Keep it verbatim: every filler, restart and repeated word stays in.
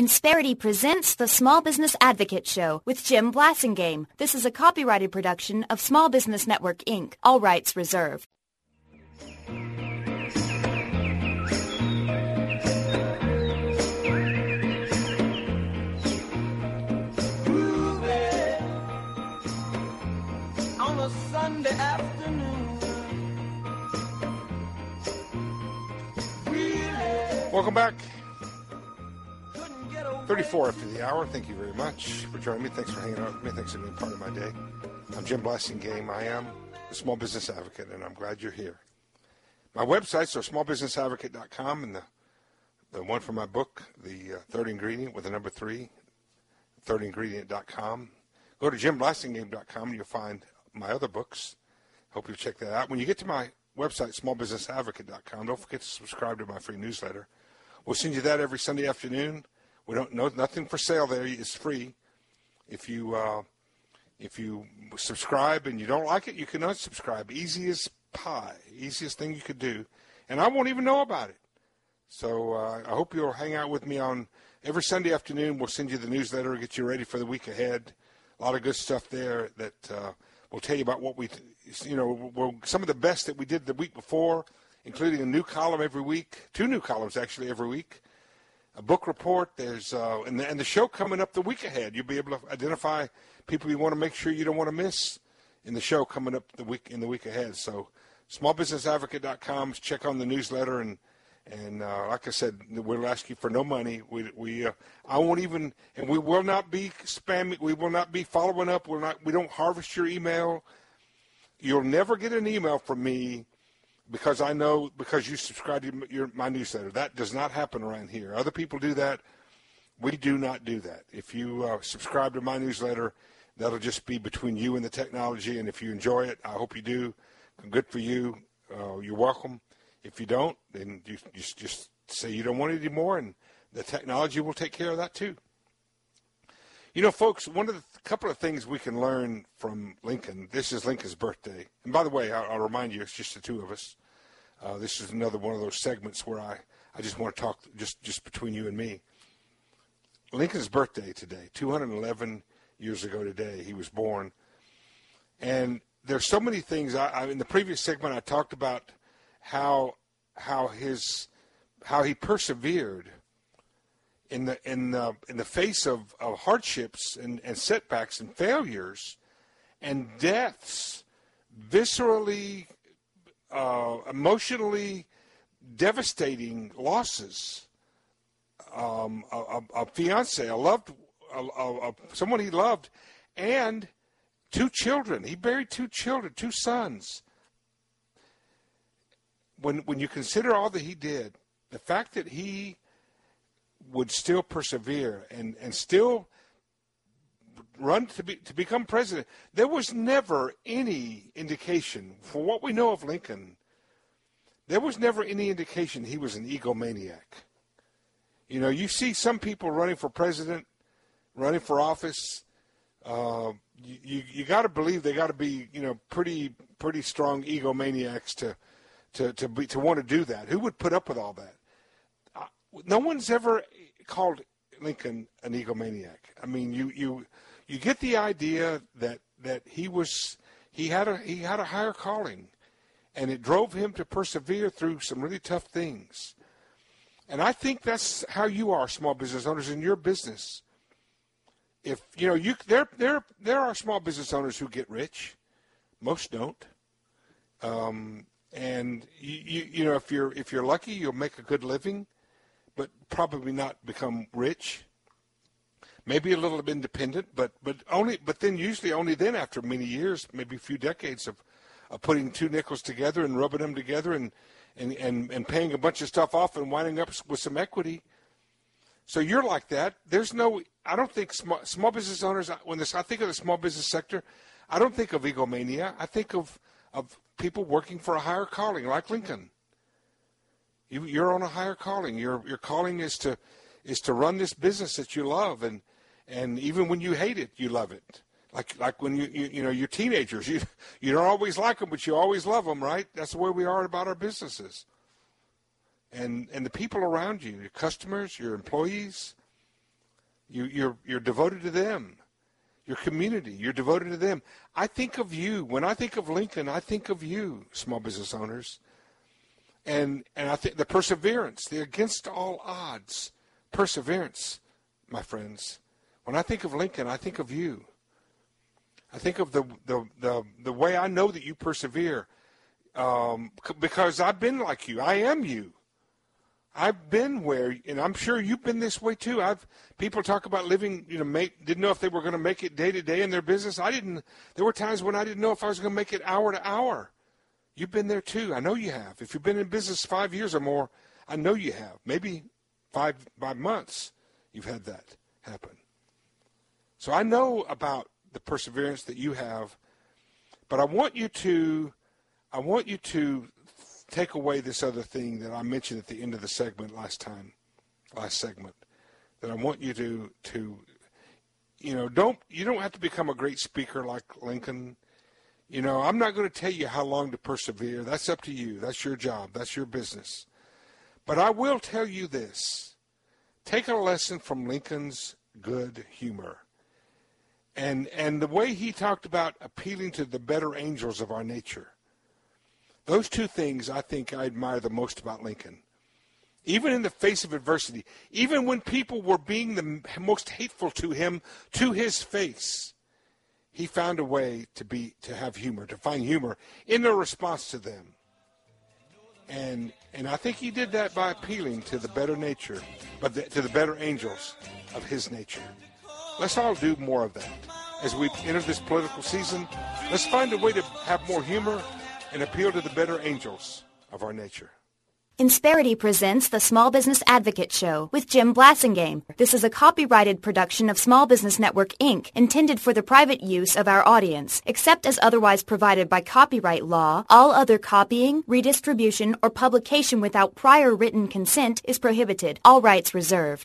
Insperity presents the Small Business Advocate Show with Jim Blasingame. This is a copyrighted production of Small Business Network, Incorporated. All rights reserved. On a Sunday afternoon. Welcome back. thirty-four after the hour. Thank you very much for joining me. Thanks for hanging out with me. Thanks for being part of my day. I'm Jim Blasingame. I am the Small Business Advocate, and I'm glad you're here. My websites are small business advocate dot com, and the, the one for my book, The uh, Third Ingredient with the number three, third ingredient dot com. Go to jim blasingame dot com, and you'll find my other books. Hope you'll check that out. When you get to my website, small business advocate dot com, don't forget to subscribe to my free newsletter. We'll send you that every Sunday afternoon. We don't know nothing for sale there. It's free. If you uh, if you subscribe and you don't like it, you can unsubscribe. Easy as pie. Easiest thing you could do. And I won't even know about it. So uh, I hope you'll hang out with me on every Sunday afternoon. We'll send you the newsletter, get you ready for the week ahead. A lot of good stuff there that uh, will tell you about what we, you know, well, some of the best that we did the week before, including a new column every week, two new columns actually every week. A book report, there's uh, and, the, and the show coming up the week ahead. You'll be able to identify people you want to make sure you don't want to miss in the show coming up the week in the week ahead. So small business advocate dot com, check on the newsletter, and and uh, like I said, we'll ask you for no money. We we uh, I won't even, and we will not be spamming. We will not be following up. We're not. We don't harvest your email. You'll never get an email from me. Because I know, because you subscribe to your, my newsletter. That does not happen around here. Other people do that. We do not do that. If you uh, subscribe to my newsletter, that'll just be between you and the technology. And if you enjoy it, I hope you do. Good for you. Uh, you're welcome. If you don't, then you, you just say you don't want it anymore, and the technology will take care of that too. You know, folks, one of the couple of things we can learn from Lincoln, this is Lincoln's birthday. And by the way, I'll, I'll remind you, it's just the two of us. Uh, this is another one of those segments where I, I just want to talk just, just between you and me. Lincoln's birthday today, two hundred eleven years ago today, he was born. And there's so many things. I, I, in the previous segment, I talked about how how his how he persevered in the in the in the face of, of hardships and, and setbacks and failures and deaths, viscerally, uh, emotionally devastating losses. Um, a, a, a fiance, a loved, a, a, a, someone he loved, and two children. He buried two children, two sons. When when you consider all that he did, the fact that he would still persevere and, and still run to be to become president. There was never any indication, for what we know of Lincoln, there was never any indication he was an egomaniac. You know, you see some people running for president, running for office. Uh, you you, you got to believe they got to be, you know, pretty pretty strong egomaniacs to to to be to want to do that. Who would put up with all that? No one's ever called Lincoln an egomaniac. I mean, you, you you get the idea that that he was he had a he had a higher calling, and it drove him to persevere through some really tough things. And I think that's how you are, small business owners, in your business. If you know you there there there are small business owners who get rich, most don't. Um, and you, you you know if you're if you're lucky, you'll make a good living, but probably not become rich. Maybe a little independent, but but only but then usually only then after many years, maybe a few decades of, of putting two nickels together and rubbing them together and, and, and, and paying a bunch of stuff off and winding up with some equity. So you're like that. There's no I don't think small, small business owners, when this, I think of the small business sector, I don't think of egomania. I think of of people working for a higher calling, like Lincoln. You, you're on a higher calling. Your your calling is to is to run this business that you love, and and even when you hate it, you love it. Like like when you you, you know you're teenagers, you you don't always like them, but you always love them, right? That's the way we are about our businesses. And and the people around you, your customers, your employees, You, you're, you're devoted to them. Your community, you're devoted to them. I think of you. When I think of Lincoln, I think of you, small business owners. And and I think the perseverance, the against all odds, perseverance, my friends. When I think of Lincoln, I think of you. I think of the the the, the way I know that you persevere, um, because I've been like you. I am you. I've been where, and I'm sure you've been this way too. I've people talk about living, you know, make didn't know if they were going to make it day to day in their business. I didn't. There were times when I didn't know if I was going to make it hour to hour. You've been there too. I know you have. If you've been in business five years or more, I know you have. Maybe five five months, you've had that happen. So I know about the perseverance that you have, but I want you to, I want you to. take away this other thing that I mentioned at the end of the segment last time, last segment, that I want you to, to, you know, don't, you don't have to become a great speaker like Lincoln. You know, I'm not going to tell you how long to persevere. That's up to you. That's your job. That's your business. But I will tell you this. Take a lesson from Lincoln's good humor. And, and the way he talked about appealing to the better angels of our nature. Those two things I think I admire the most about Lincoln. Even in the face of adversity, even when people were being the most hateful to him, to his face, he found a way to be to have humor, to find humor in the response to them. And and I think he did that by appealing to the better nature, but the, to the better angels of his nature. Let's all do more of that. As we enter this political season, let's find a way to have more humor and appeal to the better angels of our nature. Insperity presents the Small Business Advocate Show with Jim Blasingame. This is a copyrighted production of Small Business Network, Incorporated, intended for the private use of our audience. Except as otherwise provided by copyright law, all other copying, redistribution, or publication without prior written consent is prohibited. All rights reserved.